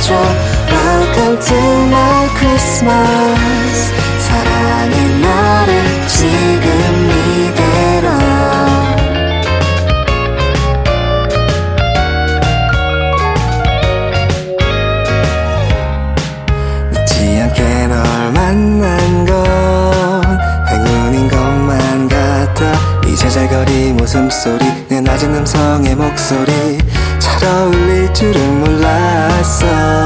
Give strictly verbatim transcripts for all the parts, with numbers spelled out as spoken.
다가와줘. Welcome to my Christmas. 사랑해 너를 지금 이대로. 늦지 않게 널 만난 건 행운인 것만 같아. 이 제잘거리 웃음소리, 내 낮은 음성의 목소리 잘 어울릴 줄은 몰랐어.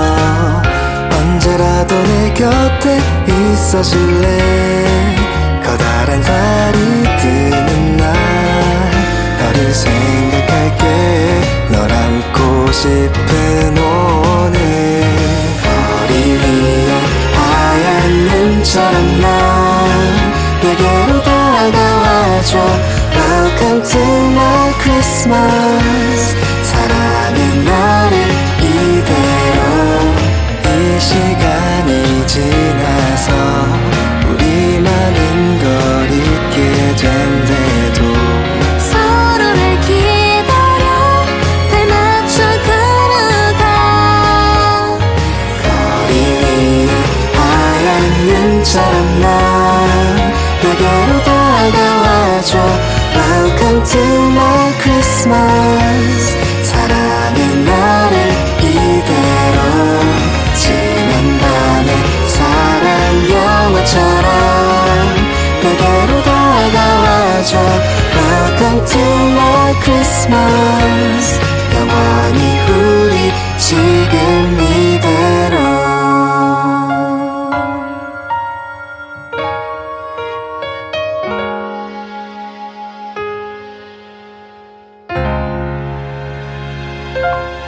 언제라도 내 곁에 있어줄래. 커다란 달이 뜨는 날 너를 생각할게. 널 안고 싶은 오늘 거리 위에 하얀 눈처럼 넌 내게로 다가와줘. Welcome to my Christmas. 사랑해 너를 이대로. 이 시간이 지나서 우리 많은 걸 잊게 된대도 서로를 기다려 발 맞춰 걸어가. 거리 위에 하얀 눈처럼 넌 내게로 다가와줘. Welcome to my Christmas. 사랑해 너를 이대로. 지난 밤의 사랑 영화처럼 내게로 다가와줘. Welcome to my Christmas. 영원히 우리 지금 이대로. you